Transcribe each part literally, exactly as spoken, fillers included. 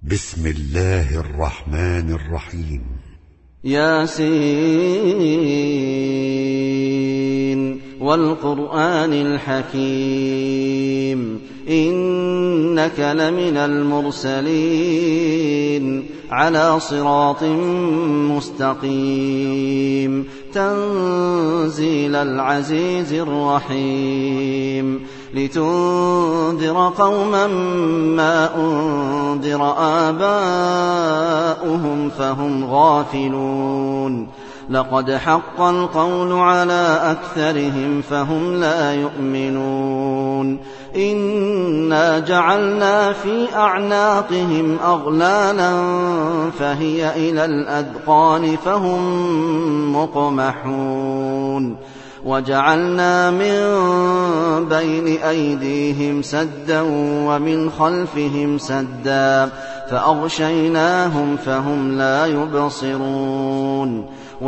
بسم الله الرحمن الرحيم. ياسين والقرآن الحكيم إنك لمن المرسلين على صراط مستقيم تنزيل العزيز الرحيم لتنذر قوما ما أنذر آباؤهم فهم غافلون لقد حق القول على أكثرهم فهم لا يؤمنون إنا جعلنا في أعناقهم أغلالا فهي إلى الأذقان فهم مقمحون وجعلنا من بين أيديهم سدا ومن خلفهم سدا فأغشيناهم فهم لا يبصرون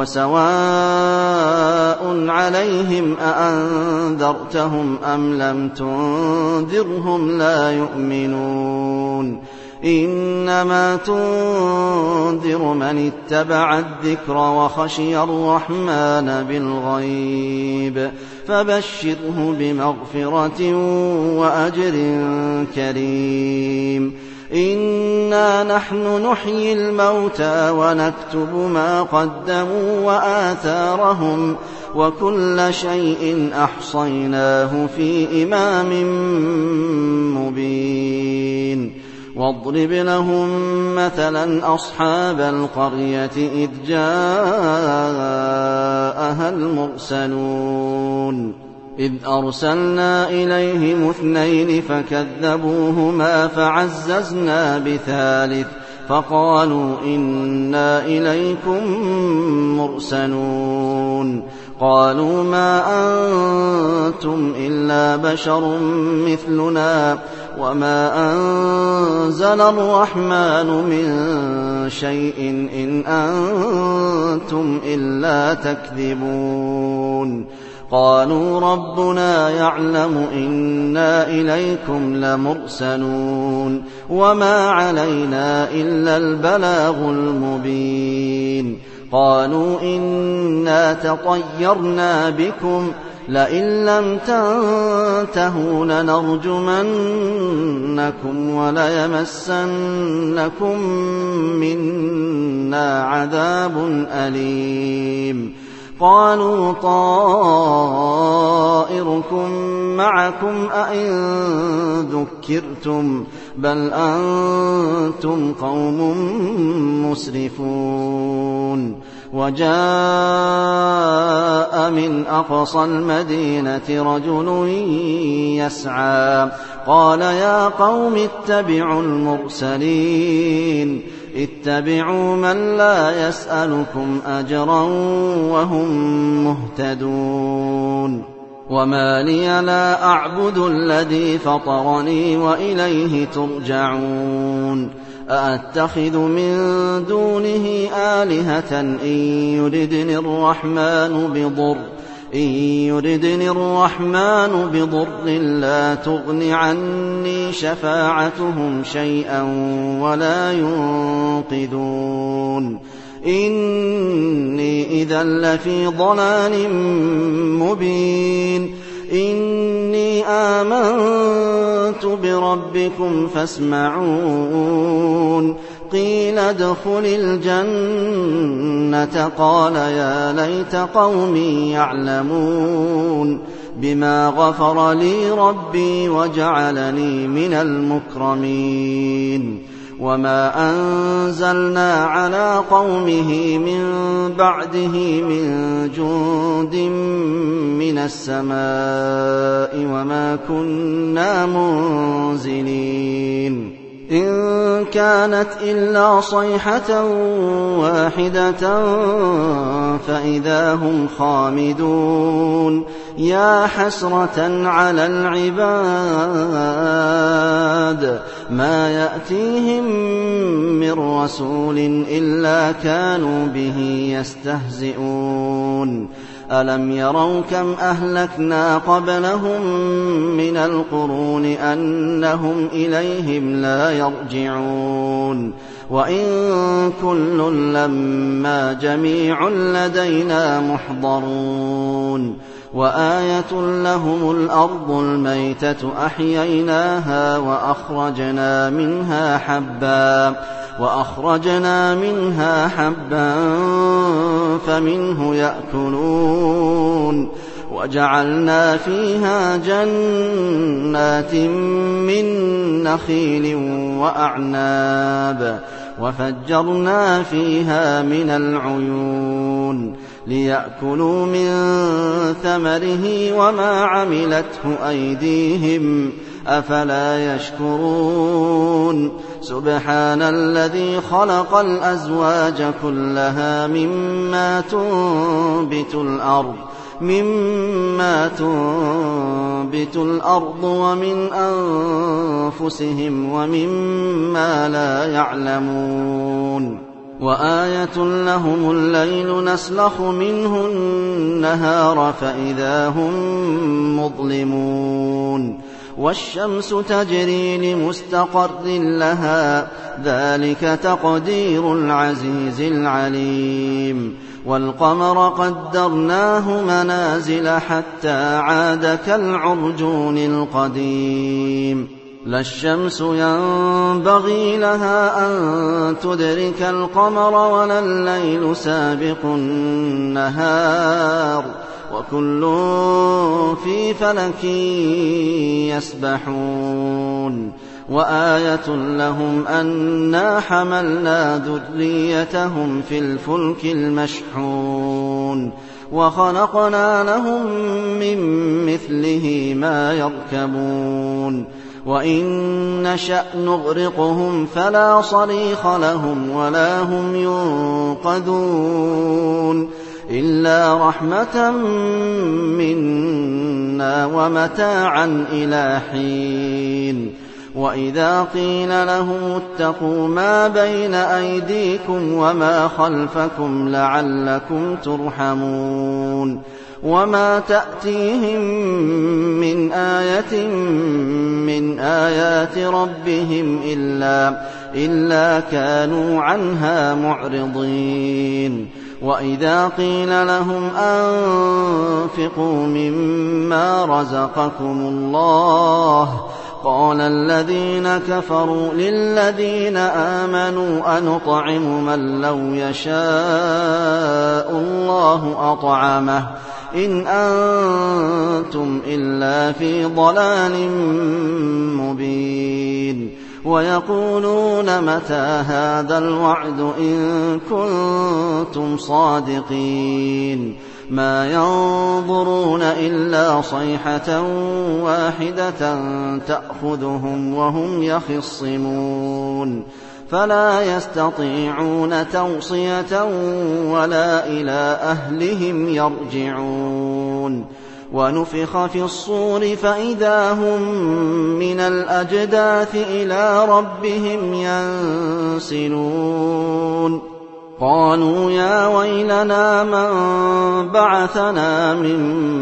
وسواء عليهم أأنذرتهم أم لم تنذرهم لا يؤمنون إنما تنذر من اتبع الذكر وخشي الرحمن بالغيب فبشره بمغفرة وأجر كريم إنا نحن نحيي الموتى ونكتب ما قدموا وآثارهم وكل شيء أحصيناه في إمام مبين واضرب لهم مثلا أصحاب القرية إذ جاءها المرسلون إذ أرسلنا إليهم اثنين فكذبوهما فعززنا بثالث فقالوا إنا إليكم مرسلون قالوا ما أنتم إلا بشر مثلنا وما أنزل الرحمن من شيء إن أنتم إلا تكذبون قالوا ربنا يعلم إنا إليكم لمرسلون وما علينا إلا البلاغ المبين قالوا إنا تطيرنا بكم لئن لم تنتهوا لنرجمنكم وليمسنكم منا عذاب أليم قالوا طائركم معكم أئن ذكرتم بل أنتم قوم مسرفون وجاء من أقصى المدينة رجل يسعى قال يا قوم اتبعوا المرسلين اتبعوا من لا يسألكم أجرا وهم مهتدون وما لي لا أعبد الذي فطرني وإليه ترجعون أأتخذ من دونه آلهة إن يردني الرحمن بضر إن يردني الرحمن بضر لا تغن عني شفاعتهم شيئا ولا ينقذون إني إذا لفي ضلال مبين إني آمنت بربكم فاسمعون قيل ادخل الجنة قال يا ليت قومي يعلمون بما غفر لي ربي وجعلني من المكرمين وما أنزلنا على قومه من بعده من جند من السماء وما كنا منزلين إن كانت إلا صيحة واحدة فإذا هم خامدون يا حسرة على العباد ما يأتيهم من رسول إلا كانوا به يستهزئون ألم يروا كم أهلكنا قبلهم من القرون أنهم إليهم لا يرجعون وإن كل لما جميع لدينا محضرون وآية لهم الأرض الميتة أحييناها وأخرجنا منها حبا وأخرجنا منها حبا فمنه يأكلون وجعلنا فيها جنات من نخيل وأعناب وفجرنا فيها من العيون ليأكلوا من ثمره وما عملته أيديهم أفلا يشكرون سبحان الذي خلق الأزواج كلها مما تنبت الأرض مما تنبت الأرض ومن أنفسهم ومما لا يعلمون وآية لهم الليل نسلخ منه النهار فإذا هم مظلمون والشمس تجري لمستقر لها ذلك تقدير العزيز العليم والقمر قدرناه منازل حتى عاد كالعرجون القديم لا الشمس ينبغي لها أن تدرك القمر ولا الليل سابق النهار وكل في فلك يسبحون وآية لهم أنا حملنا ذريتهم في الفلك المشحون وخلقنا لهم من مثله ما يركبون وإن نشأ نغرقهم فلا صريخ لهم ولا هم ينقذون إلا رحمة منا ومتاعا إلى حين وإذا قيل لهم اتقوا ما بين أيديكم وما خلفكم لعلكم ترحمون وما تأتيهم من آية من آيات ربهم إلا, إلا كانوا عنها معرضين وإذا قيل لهم أنفقوا مما رزقكم الله قال الذين كفروا للذين آمنوا أنطعم من لو يشاء الله أطعمه إن أنتم إلا في ضلال مبين ويقولون متى هذا الوعد إن كنتم صادقين ما ينظرون إلا صيحة واحدة تأخذهم وهم يخصمون فلا يستطيعون توصية ولا إلى أهلهم يرجعون ونفخ في الصور فإذا هم من الأجداث إلى ربهم ينسلون قالوا يا ويلنا من بعثنا من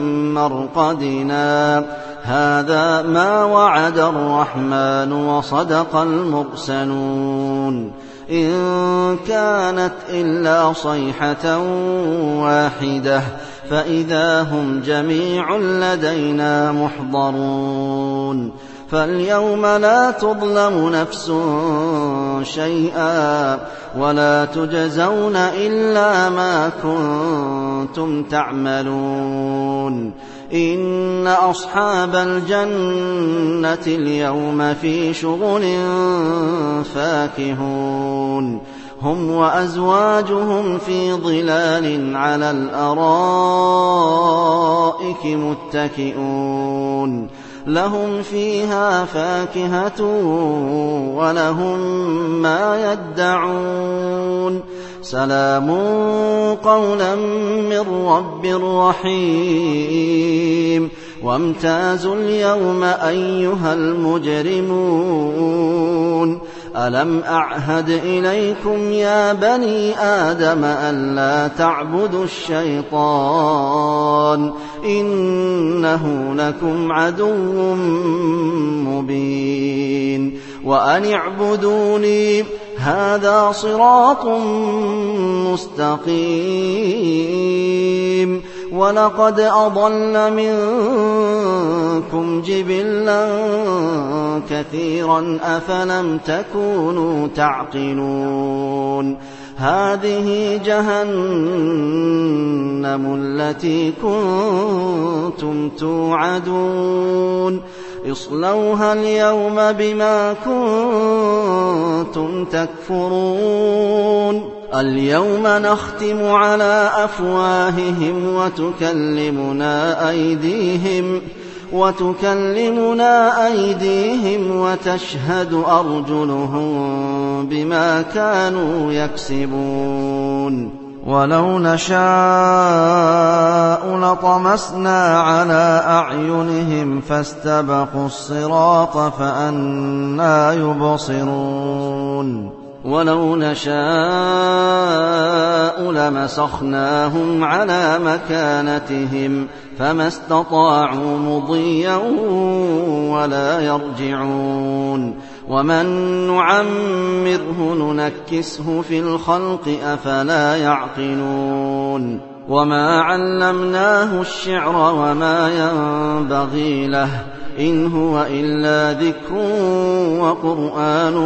مرقدنا هذا ما وعد الرحمن وصدق المرسلون إن كانت إلا صيحة واحدة فإذا هم جميع لدينا محضرون فاليوم لا تظلم نفس شيئا ولا تجزون إلا ما كنتم تعملون إن أصحاب الجنة اليوم في شغل فاكهون هم وأزواجهم في ظلال على الأرائك متكئون لهم فيها فاكهة ولهم ما يدعون سلام قولا من رب رحيم وامتازوا اليوم أيها المجرمون ألم أعهد إليكم يا بني آدم ألا تعبدوا الشيطان إنه لكم عدو مبين وأن اعبدوني هذا صراط مستقيم ولقد أضل منكم جبلا كثيرا أفلم تكونوا تعقلون هذه جهنم التي كنتم توعدون اصلوها اليوم بما كنتم تكفرون اليوم نختم على أفواههم وتكلمنا أيديهم وتكلمنا أيديهم وتشهد أرجلهم بما كانوا يكسبون ولو نشاء لطمسنا على أعينهم فاستبقوا الصراط فأنى يبصرون ولو نشاء لمسخناهم على مكانتهم فما استطاعوا مضيا ولا يرجعون ومن نعمره ننكسه في الخلق أفلا يعقلون وما علمناه الشعر وما ينبغي له إن هو إلا ذكر وقرآن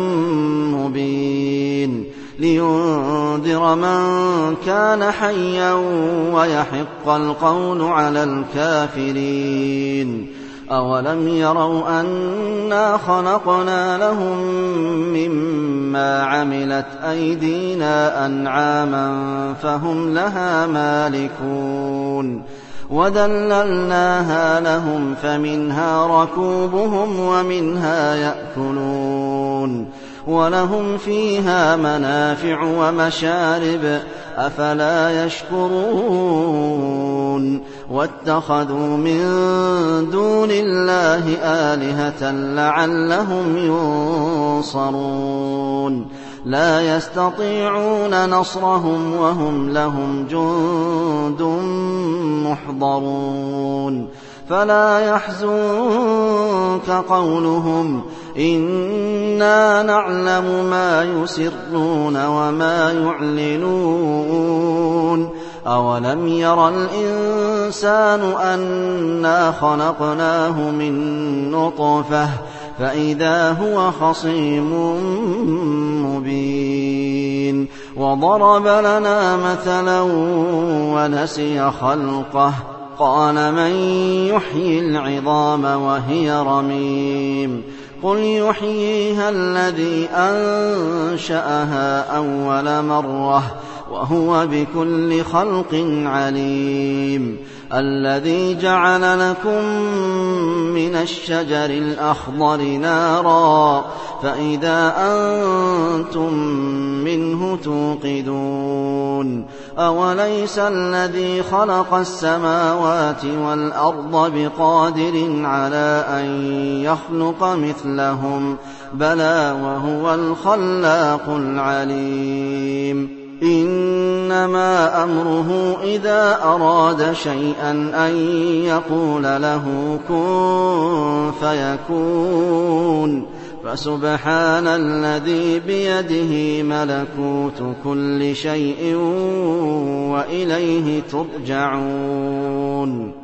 مبين لينذر من كان حيا ويحق القول على الكافرين أولم يروا أنا خلقنا لهم مما عملت أيدينا أنعاما فهم لها مالكون وذللناها لهم فمنها ركوبهم ومنها يأكلون ولهم فيها منافع ومشارب أفلا يشكرون واتخذوا من دون الله آلهة لعلهم ينصرون لا يستطيعون نصرهم وهم لهم جند محضرون فلا يحزنك قولهم إنا نعلم ما يسرون وما يعلنون أولم ير الإنسان أنا خلقناه من نطفة فإذا هو خصيم مبين وضرب لنا مثلا ونسي خلقه قال من يحيي العظام وهي رميم قل يحييها الذي أنشأها أول مرة وهو بكل خلق عليم الذي جعل لكم من الشجر الأخضر نارا فإذا أنتم منه توقدون أوليس الذي خلق السماوات والأرض بقادر على أن يخلق مثلهم بلى وهو الخلاق العليم إنما أمره إذا أراد شيئا أن يقول له كن فيكون فسبحان الذي بيده ملكوت كل شيء وإليه ترجعون